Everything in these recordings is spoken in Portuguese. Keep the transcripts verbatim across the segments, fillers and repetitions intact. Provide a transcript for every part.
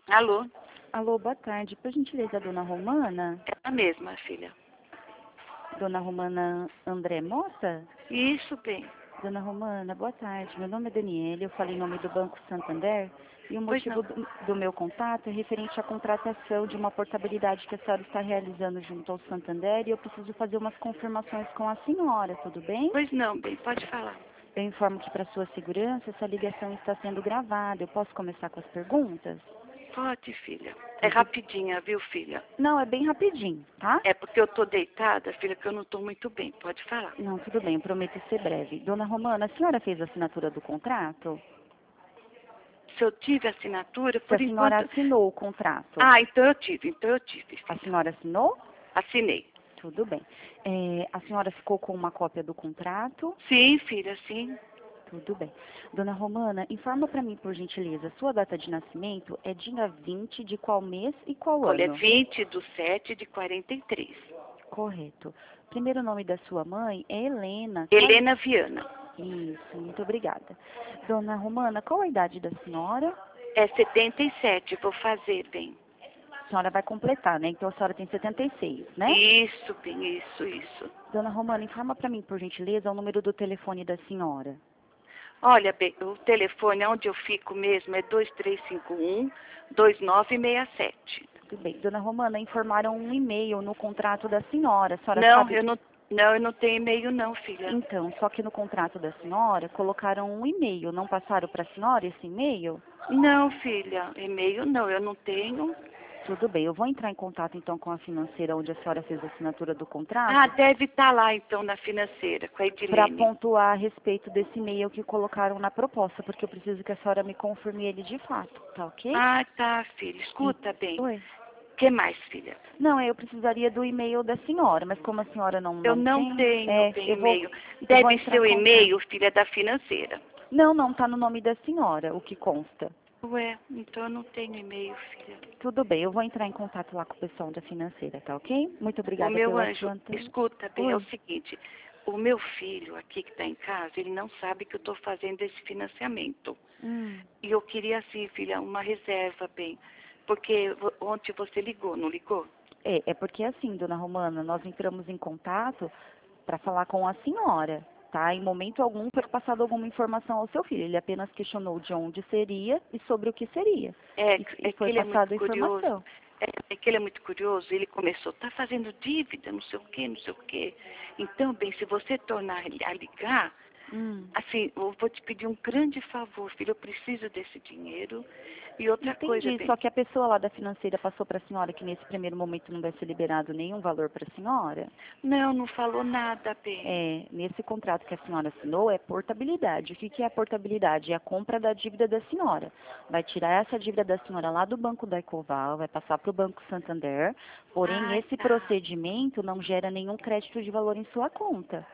Alô? Alô, boa tarde. Por gentileza, dona Romana? Ela mesma, filha. Dona Romana André Mota? Isso, bem. Dona Romana, boa tarde. Meu nome é Daniele, eu falei em nome do Banco Santander e o Pois motivo não. do, do meu contato é referente à contratação de uma portabilidade que a senhora está realizando junto ao Santander e eu preciso fazer umas confirmações com a senhora, tudo bem? Pois não, bem, pode falar. Eu informo que para sua segurança essa ligação está sendo gravada. Eu posso começar com as perguntas? Pode, filha. É rapidinha, viu, filha? Não, é bem rapidinho, tá? É porque eu tô deitada, filha, que eu não tô muito bem. Pode falar. Não, tudo bem, eu prometo ser breve. Dona Romana, a senhora fez a assinatura do contrato? Se eu tive assinatura, Se a por senhora enquanto... assinou o contrato? Ah, então eu tive, então eu tive, A filha. senhora assinou? Assinei. Tudo bem. É, a senhora ficou com uma cópia do contrato? Sim, filha, sim. Tudo bem. Dona Romana, informa para mim, por gentileza, sua data de nascimento é dia vinte de qual mês e qual Olha, é ano? vinte do sete de quarenta e três. Correto. Primeiro nome da sua mãe é Helena. Qual... Helena Viana. Isso, muito obrigada. Dona Romana, qual a idade da senhora? É setenta e sete, vou fazer, bem. A senhora vai completar, né? Então a senhora tem setenta e seis, né? Isso, bem, isso, isso. Dona Romana, informa para mim, por gentileza, o número do telefone da senhora. Olha, bem, o telefone onde eu fico mesmo é dois três cinco um, dois nove seis sete. Tudo bem. Dona Romana, informaram um e-mail no contrato da senhora. A senhora Não, sabe... eu não, não, eu não tenho e-mail não, filha. Então, só que no contrato da senhora colocaram um e-mail. Não passaram para a senhora esse e-mail? Não, filha, e-mail não, eu não tenho. Tudo bem. Eu vou entrar em contato então com a financeira onde a senhora fez a assinatura do contrato. Ah, deve estar lá então na financeira, com a Para Edilene. pontuar a respeito desse e-mail que colocaram na proposta, porque eu preciso que a senhora me confirme ele de fato, tá ok? Ah, tá, filha, escuta bem. Oi. O que mais, filha? Não, eu precisaria do e-mail da senhora, mas como a senhora não, Eu não não tem, tenho é, bem eu vou, e-mail. eu vou Deve entrar ser em o contato. e-mail, filha, da financeira. Não, não, tá no nome da senhora, o que consta. Ué, então eu não tenho e-mail, filha. Tudo bem, eu vou entrar em contato lá com o pessoal da financeira, tá ok? Muito O obrigada meu pela anjo, sua... ante- escuta bem, é o Oi. seguinte, o meu filho aqui que está em casa, ele não sabe que eu estou fazendo esse financiamento. Hum. E eu queria assim, filha, uma reserva, bem, porque vo- ontem você ligou, não ligou? É, é porque assim, dona Romana, nós entramos em contato para falar com a senhora, tá? Em momento algum foi passado alguma informação ao seu filho. Ele apenas questionou de onde seria e sobre o que seria. É, E, é e que foi ele é muito passada a curioso. informação. É, é que ele é muito curioso, ele começou, tá fazendo dívida, não sei o quê, não sei o quê. Então, bem, se você tornar ele a ligar, Hum. assim, eu vou te pedir um grande favor, filho, eu preciso desse dinheiro. E outra coisa, Entendi, bem, só que a pessoa lá da financeira passou para a senhora que nesse primeiro momento não vai ser liberado nenhum valor para a senhora? não, não falou nada, bem. É, nesse contrato que a senhora assinou é portabilidade. O que, que é a portabilidade? É a compra da dívida da senhora. Vai tirar essa dívida da senhora lá do Banco da Ecoval, vai passar para o Banco Santander, porém Ah, esse tá. procedimento não gera nenhum crédito de valor em sua conta.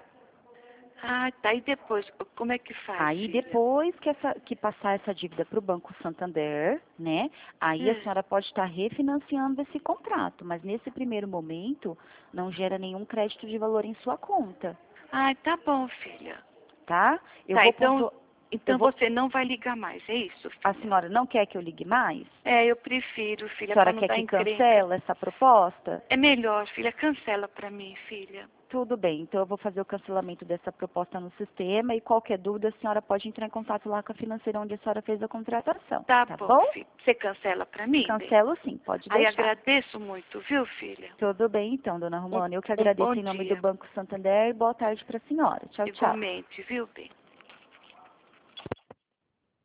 Ah, tá. E depois, como é que faz, Aí filha? depois que, essa, que passar essa dívida para o Banco Santander, né, aí a É. senhora pode estar refinanciando esse contrato, mas nesse primeiro momento não gera nenhum crédito de valor em sua conta, Ah, tá bom, filha. tá? Eu Tá, vou então, pontuar, eu então vou, você não vai ligar mais, é isso, a filha? senhora não quer que eu ligue mais? É, eu prefiro, A filha, senhora para não quer dar que encrenca. cancela essa proposta? É melhor, filha, cancela para mim, filha. Tudo bem, então eu vou fazer o cancelamento dessa proposta no sistema e qualquer dúvida a senhora pode entrar em contato lá com a financeira onde a senhora fez a contratação, Tá tá bom, bom? filha. Você cancela para mim, bem? Cancelo sim, pode Aí deixar. agradeço muito, viu, filha? Tudo bem então, dona Um, Romana. Eu que um bom agradeço em nome do dia. Banco Santander e boa tarde para a senhora. Tchau, tchau. Igualmente, viu, bem?